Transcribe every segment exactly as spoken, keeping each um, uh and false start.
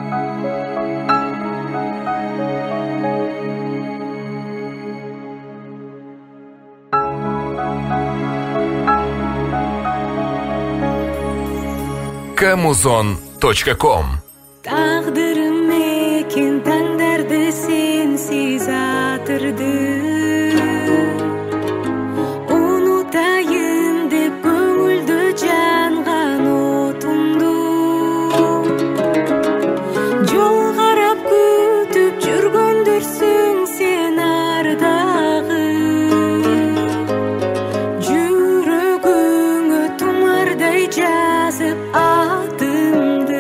камузон точка ком. Тагдырым экен таңдарды сенсиз атырды. Унутайын деп көңүлдө жанган отумду. Жол карап күтүп жүргөндөрсүң сен ардагы. Жүрөгүңө тумардай жазып атыңды.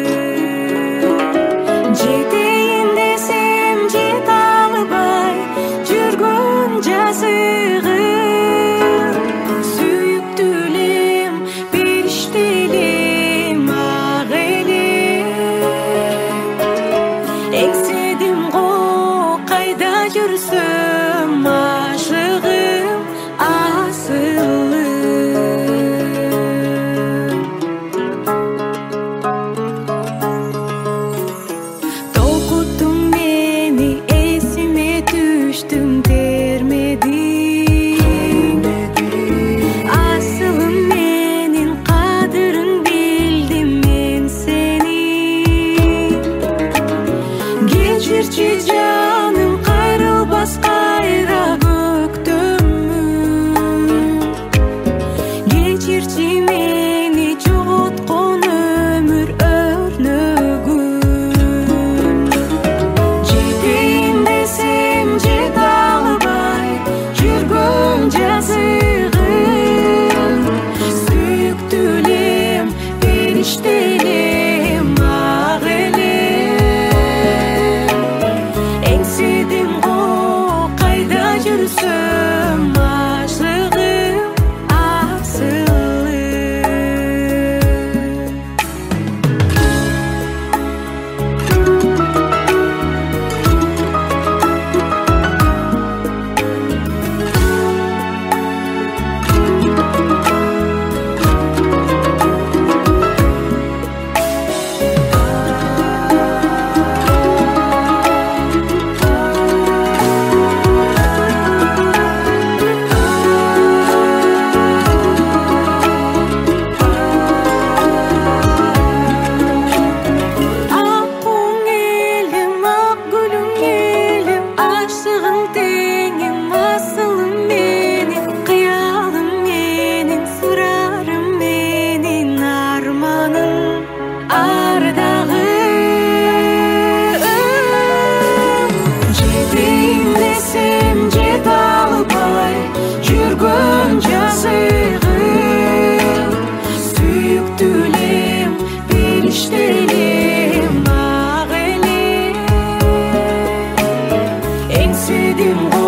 Жетейин десем жете албай жүргөн жазыгым. Сүйүктүүлүм, периштелим, ак элем. Эңседим го кайда жүрсөм, ашыгым, асылым. Толкуттуң мени, эсиме түштүм, термедиң. Асылым менин кадырын билдим мен сени. Кечирчи жаным, кайрылбас кайра көктөмүм. Кечирчи мени жоготкон өмүр өрнөгүм. Жетейин десем жете албай жүргөн жазыгым. Сүйүктүүлүм, периштелим, ак элем. Эңседим го кайда жүрсөм, ашыгым, асылым. Ак көңүлүм, ак гүлүм элим, ашыгым теңим, асылым менин, кыялым менин, сурарым менин, арманым, ардагым. Жетейин десем жете албай жүргөн жазыгым. Сүйүктүүлүм, периштелим, ак элем. Эңседим го